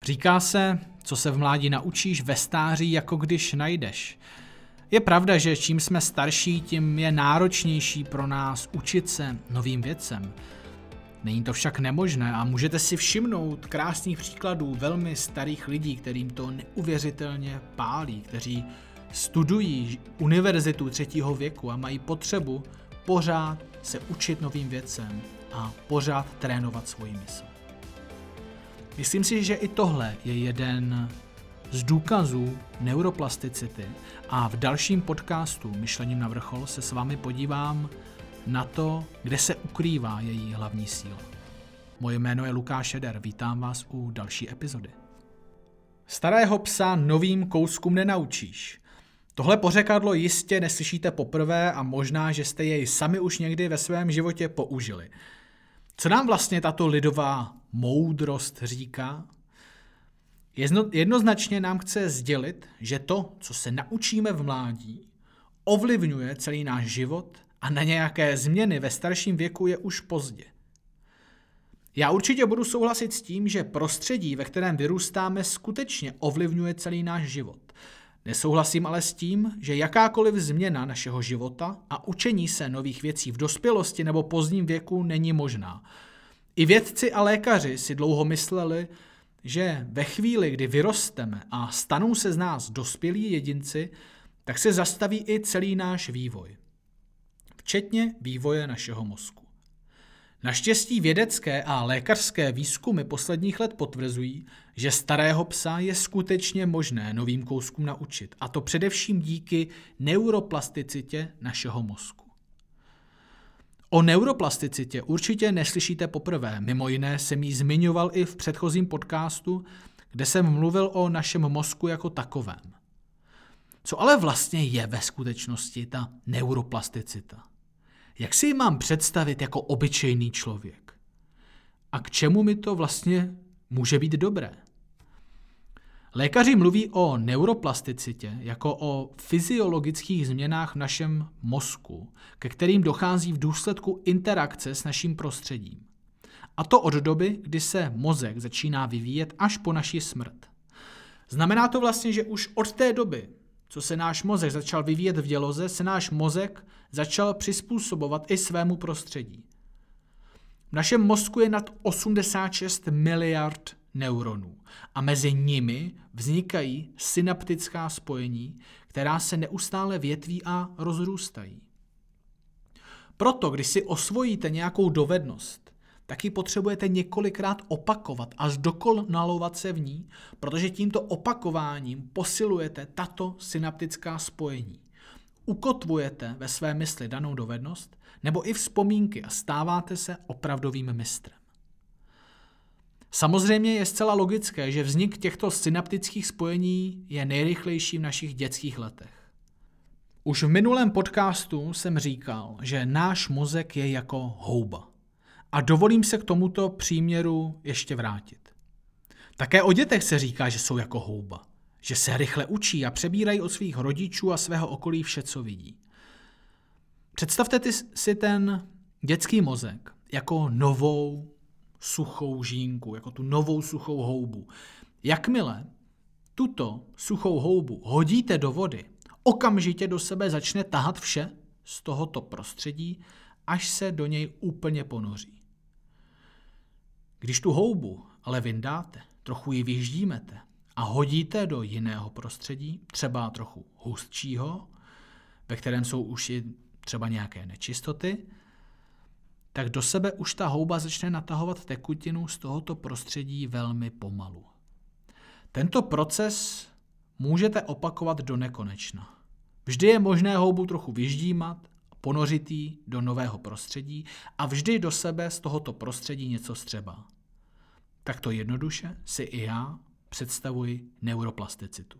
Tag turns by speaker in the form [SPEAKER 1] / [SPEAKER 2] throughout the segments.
[SPEAKER 1] Říká se, co se v mládí naučíš, ve stáří jako když najdeš. Je pravda, že čím jsme starší, tím je náročnější pro nás učit se novým věcem. Není to však nemožné a můžete si všimnout krásných příkladů velmi starých lidí, kterým to neuvěřitelně pálí, kteří studují univerzitu 3. věku a mají potřebu pořád se učit novým věcem a pořád trénovat svoji mysl. Myslím si, že i tohle je jeden z důkazů neuroplasticity a v dalším podcastu Myšlením na vrchol se s vámi podívám na to, kde se ukrývá její hlavní síla. Moje jméno je Lukáš Eder, vítám vás u další epizody. Starého psa novým kouskům nenaučíš. Tohle pořekadlo jistě neslyšíte poprvé a možná, že jste jej sami už někdy ve svém životě použili. Co nám vlastně tato lidová moudrost říká? Jednoznačně nám chce sdělit, že to, co se naučíme v mládí, ovlivňuje celý náš život a na nějaké změny ve starším věku je už pozdě. Já určitě budu souhlasit s tím, že prostředí, ve kterém vyrůstáme, skutečně ovlivňuje celý náš život. Nesouhlasím ale s tím, že jakákoliv změna našeho života a učení se nových věcí v dospělosti nebo pozdním věku není možná. I vědci a lékaři si dlouho mysleli, že ve chvíli, kdy vyrosteme a stanou se z nás dospělí jedinci, tak se zastaví i celý náš vývoj. Včetně vývoje našeho mozku. Naštěstí vědecké a lékařské výzkumy posledních let potvrzují, že starého psa je skutečně možné novým kouskům naučit, a to především díky neuroplasticitě našeho mozku. O neuroplasticitě určitě neslyšíte poprvé, mimo jiné jsem ji zmiňoval i v předchozím podcastu, kde jsem mluvil o našem mozku jako takovém. Co ale vlastně je ve skutečnosti ta neuroplasticita? Jak si ji mám představit jako obyčejný člověk? A k čemu mi to vlastně může být dobré? Lékaři mluví o neuroplasticitě jako o fyziologických změnách v našem mozku, ke kterým dochází v důsledku interakce s naším prostředím. A to od doby, kdy se mozek začíná vyvíjet až po naši smrt. Znamená to vlastně, že už od té doby, co se náš mozek začal vyvíjet v děloze, se náš mozek začal přizpůsobovat i svému prostředí. V našem mozku je nad 86 miliard neuronů a mezi nimi vznikají synaptická spojení, která se neustále větví a rozrůstají. Proto, když si osvojíte nějakou dovednost, tak ji potřebujete několikrát opakovat a zdokonalovat se v ní, protože tímto opakováním posilujete tato synaptická spojení. Ukotvujete ve své mysli danou dovednost nebo i vzpomínky a stáváte se opravdovým mistrem. Samozřejmě je zcela logické, že vznik těchto synaptických spojení je nejrychlejší v našich dětských letech. Už v minulém podcastu jsem říkal, že náš mozek je jako houba. A dovolím se k tomuto příměru ještě vrátit. Také o dětech se říká, že jsou jako houba, že se rychle učí a přebírají od svých rodičů a svého okolí vše, co vidí. Představte si ten dětský mozek jako novou suchou žínku, jako tu novou suchou houbu. Jakmile tuto suchou houbu hodíte do vody, okamžitě do sebe začne tahat vše z tohoto prostředí, až se do něj úplně ponoří. Když tu houbu ale vyndáte, trochu ji vyždímete a hodíte do jiného prostředí, třeba trochu hustšího, ve kterém jsou už i třeba nějaké nečistoty, tak do sebe už ta houba začne natahovat tekutinu z tohoto prostředí velmi pomalu. Tento proces můžete opakovat do nekonečna. Vždy je možné houbu trochu vyždímat, ponořit ji do nového prostředí a vždy do sebe z tohoto prostředí něco střebá. Takto jednoduše si i já představuji neuroplasticitu.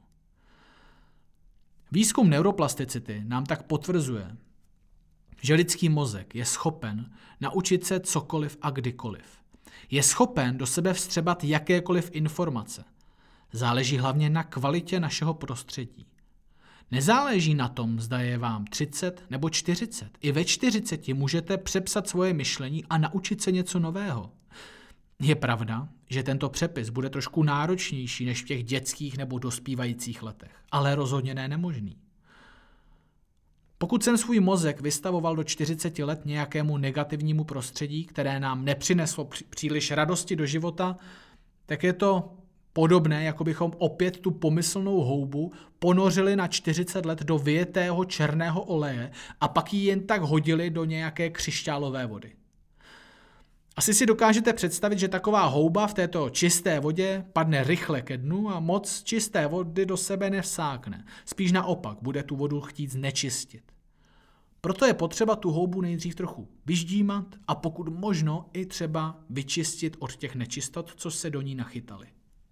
[SPEAKER 1] Výzkum neuroplasticity nám tak potvrzuje, že lidský mozek je schopen naučit se cokoliv a kdykoliv. Je schopen do sebe vstřebat jakékoliv informace. Záleží hlavně na kvalitě našeho prostředí. Nezáleží na tom, zda je vám 30 nebo 40. I ve 40 můžete přepsat svoje myšlení a naučit se něco nového. Je pravda, že tento přepis bude trošku náročnější než v těch dětských nebo dospívajících letech, ale rozhodně ne nemožný. Pokud jsem svůj mozek vystavoval do 40 let nějakému negativnímu prostředí, které nám nepřineslo příliš radosti do života, tak je to podobné, jako bychom opět tu pomyslnou houbu ponořili na 40 let do vyjetého černého oleje a pak ji jen tak hodili do nějaké křišťálové vody. Asi si dokážete představit, že taková houba v této čisté vodě padne rychle ke dnu a moc čisté vody do sebe nevsákne. Spíš naopak, bude tu vodu chtít znečistit. Proto je potřeba tu houbu nejdřív trochu vyždímat a pokud možno i třeba vyčistit od těch nečistot, co se do ní nachytaly.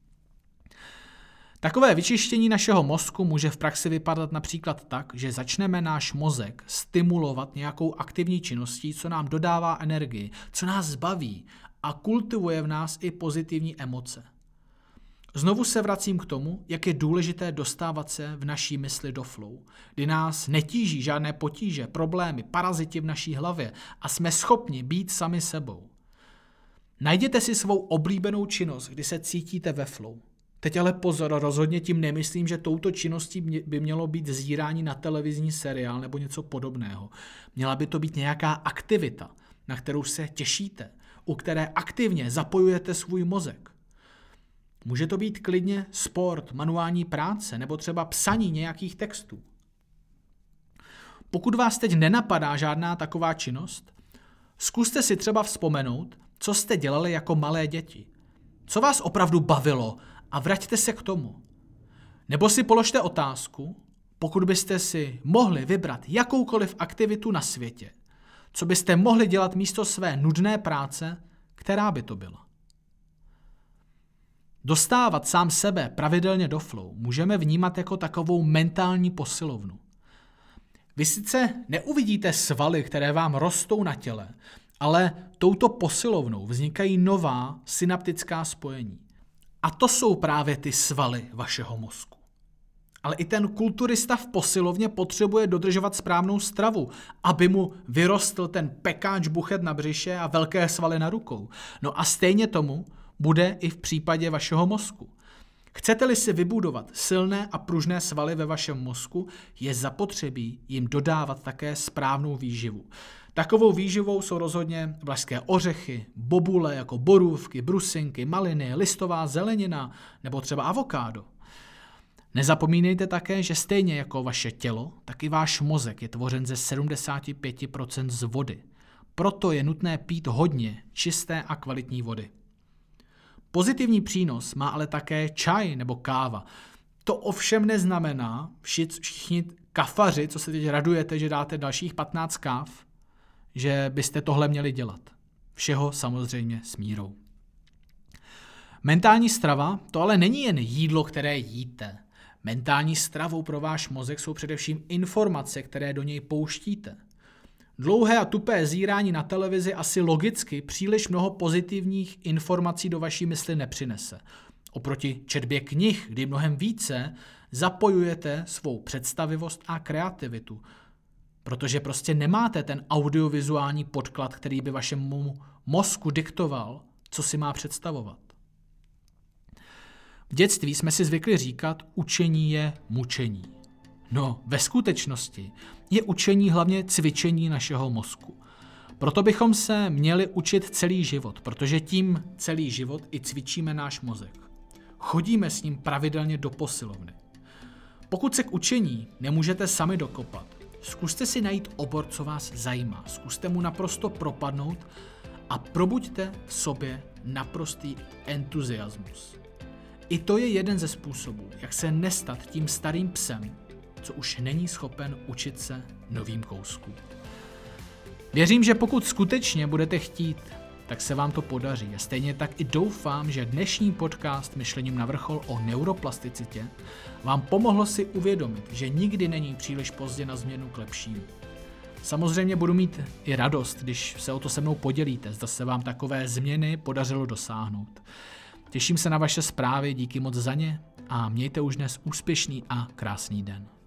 [SPEAKER 1] Takové vyčištění našeho mozku může v praxi vypadat například tak, že začneme náš mozek stimulovat nějakou aktivní činností, co nám dodává energii, co nás baví a kultivuje v nás i pozitivní emoce. Znovu se vracím k tomu, jak je důležité dostávat se v naší mysli do flow, kdy nás netíží žádné potíže, problémy, paraziti v naší hlavě a jsme schopni být sami sebou. Najděte si svou oblíbenou činnost, kdy se cítíte ve flow. Teď ale pozor, rozhodně tím nemyslím, že touto činností by mělo být zírání na televizní seriál nebo něco podobného. Měla by to být nějaká aktivita, na kterou se těšíte, u které aktivně zapojujete svůj mozek. Může to být klidně sport, manuální práce nebo třeba psaní nějakých textů. Pokud vás teď nenapadá žádná taková činnost, zkuste si třeba vzpomenout, co jste dělali jako malé děti. Co vás opravdu bavilo a vraťte se k tomu. Nebo si položte otázku, pokud byste si mohli vybrat jakoukoliv aktivitu na světě, co byste mohli dělat místo své nudné práce, která by to byla. Dostávat sám sebe pravidelně do flow můžeme vnímat jako takovou mentální posilovnu. Vy sice neuvidíte svaly, které vám rostou na těle, ale touto posilovnou vznikají nová synaptická spojení. A to jsou právě ty svaly vašeho mozku. Ale i ten kulturista v posilovně potřebuje dodržovat správnou stravu, aby mu vyrostl ten pekáč buchet na břiše a velké svaly na rukou. No a stejně tomu bude i v případě vašeho mozku. Chcete-li si vybudovat silné a pružné svaly ve vašem mozku, je zapotřebí jim dodávat také správnou výživu. Takovou výživou jsou rozhodně vlašské ořechy, bobule jako borůvky, brusinky, maliny, listová zelenina nebo třeba avokádo. Nezapomínejte také, že stejně jako vaše tělo, tak i váš mozek je tvořen ze 75% z vody. Proto je nutné pít hodně čisté a kvalitní vody. Pozitivní přínos má ale také čaj nebo káva. To ovšem neznamená, všichni kafaři, co se teď radujete, že dáte dalších 15 káv, že byste tohle měli dělat. Všeho samozřejmě s mírou. Mentální strava to ale není jen jídlo, které jíte. Mentální stravou pro váš mozek jsou především informace, které do něj pouštíte. Dlouhé a tupé zírání na televizi asi logicky příliš mnoho pozitivních informací do vaší mysli nepřinese. Oproti četbě knih, kdy mnohem více zapojujete svou představivost a kreativitu, protože prostě nemáte ten audiovizuální podklad, který by vašemu mozku diktoval, co si má představovat. V dětství jsme si zvykli říkat, učení je mučení. No, ve skutečnosti je učení hlavně cvičení našeho mozku. Proto bychom se měli učit celý život, protože tím celý život i cvičíme náš mozek. Chodíme s ním pravidelně do posilovny. Pokud se k učení nemůžete sami dokopat, zkuste si najít obor, co vás zajímá. Zkuste mu naprosto propadnout a probuďte v sobě naprostý entuziasmus. I to je jeden ze způsobů, jak se nestat tím starým psem, co už není schopen učit se novým kouskům. Věřím, že pokud skutečně budete chtít, tak se vám to podaří. A stejně tak i doufám, že dnešní podcast Myšlením na vrchol o neuroplasticitě vám pomohlo si uvědomit, že nikdy není příliš pozdě na změnu k lepšímu. Samozřejmě budu mít i radost, když se o to se mnou podělíte, zda se vám takové změny podařilo dosáhnout. Těším se na vaše zprávy, díky moc za ně a mějte už dnes úspěšný a krásný den.